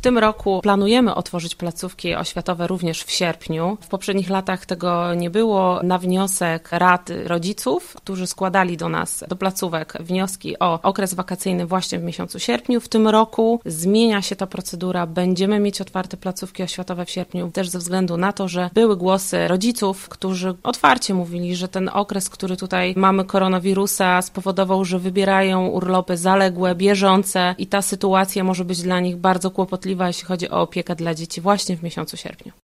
tym roku planujemy otworzyć placówki oświatowe również w sierpniu. W poprzednich latach tego nie było. Na wniosek rad rodziców, którzy składali do nas, do placówek, wnioski o okres wakacyjny właśnie w miesiącu sierpniu. W tym roku zmienia się ta procedura. Będziemy mieć otwarte placówki oświatowe w sierpniu, też ze względu na to, że były głosy rodziców, którzy otwarcie mówili, że ten okres, który tutaj mamy koronawirusa, spowodował, że wybierają urlopy zaległe, bieżące i ta sytuacja może być dla nich bardzo kłopotliwa, jeśli chodzi o opiekę dla dzieci właśnie w miesiącu sierpniu.